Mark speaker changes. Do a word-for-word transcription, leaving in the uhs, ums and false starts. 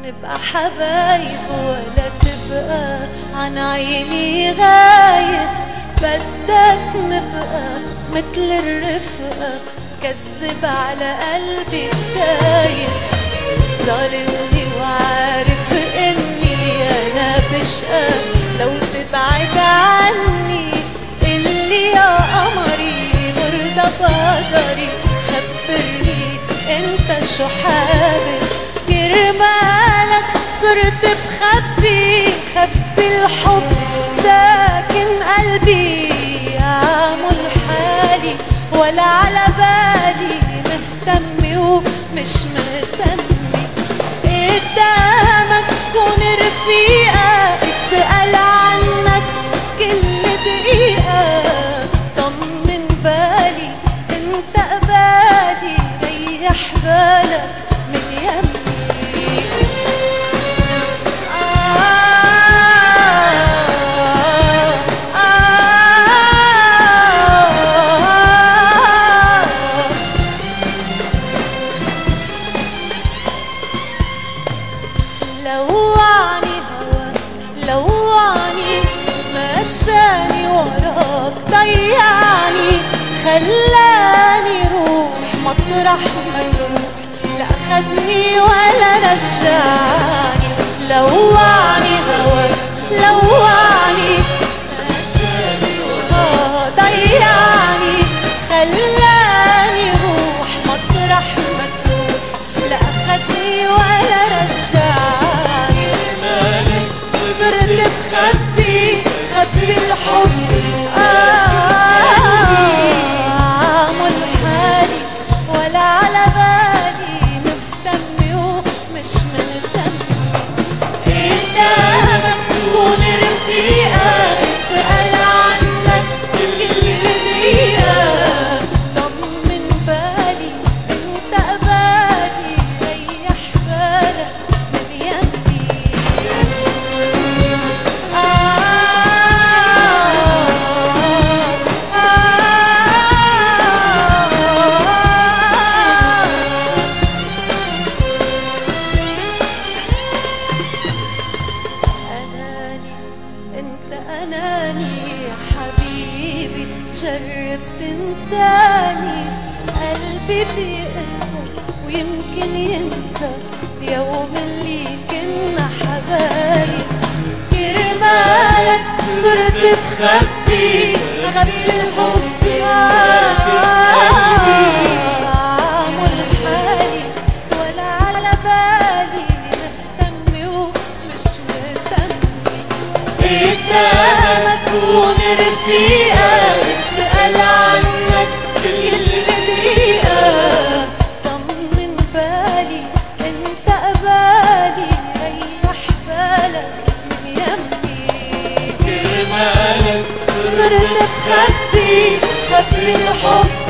Speaker 1: نبقى حبايب ولا تبقى عن عيني غايب. بدك نبقى مثل الرفقة كذب على قلبي الدايب. ظالمني وعارف اني انا بشقى لو تبعد عني. اللي يا قمري مرضى بقدري خبرني انت شو حابب. كرمالك صرت بخبي خبي الحب ساكن قلبي. عامل حالي ولا على بالي مهتمي ومش مهتمي. قدامك كون رفيقة اسأل عنك كل دقيقة. طمن بالي انت قبالي ريح بالك من يمي. لوعني هواك لوعني مشاني وراك ضيعني. خلاني روح مطرح ما تروح لا خدني ولا رجعني. لوعني هواك لوعني مشاني وراك ضيعني. خلاني روح مطرح ما تروح لا خدني ولا رجعني. صرت بخبي خبي الحب عامل حالي ولا على بالي مهتمي ومش مهتمي. قدامك كون رفيقة اسأل عنك كل دقيقة. طمن بالي انت قبالي ريح بالك من يمي. أناني يا حبيبي جرب تنساني. قلبي بيقسى ويمكن ينسى يوم اللي كنا حبايب. كرمالك صرت بخبي خبي الحب عامل حالي ولا على بالي مهتمي ومش مهتمي. قدامك كون رفيقة اسأل عنك كل دقيقة. طمن بالي انت قبالي ريح بالك من يمي. كرمالك صرت بخبي خبي الحب